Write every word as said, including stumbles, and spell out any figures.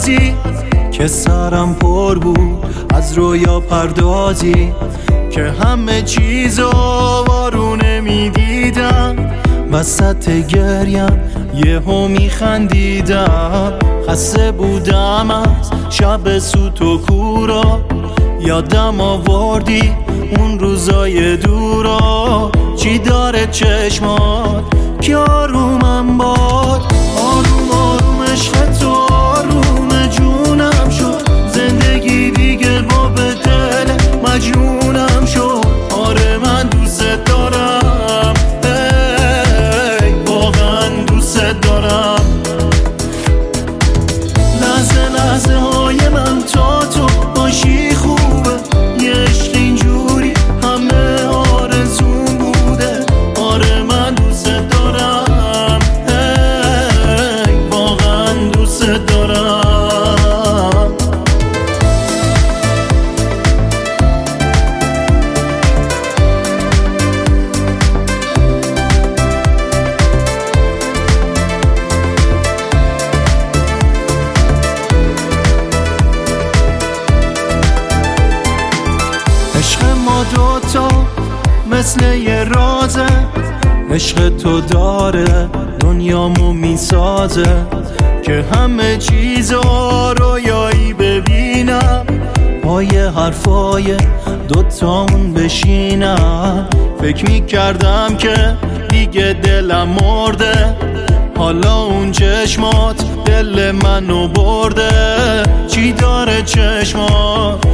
رازی که سرم پر بود از رویا پردازی، که همه چیزو وارونه میدیدم، وسط گریم یهو میخندیدم. خسته بودم از شب سوت و کورا، یادم آوردی اون روزای دورا. چی داره چشمات که آرومم باد، آروم آروم عشق تو آروم جونم شد. زندگی دیگه با به دل مجنونم شد. آره من دوست دارم، ای واقعا دوست دارم. لحظه لحظه های من تا تو باشی خوبه، یه عشق اینجوری همه آرزوم بوده. آره من دوست دارم، ای واقعا دوست دارم. عشق ما دوتا مثل یه رازه، عشق تو داره دنیامو میسازه، که همه چیزا رویایی ببینم، پای حرفای دوتامون بشینم. فکر میکردم که دیگه دلم مرده، حالا اون چشمات دل منو برده. چی داره چشمات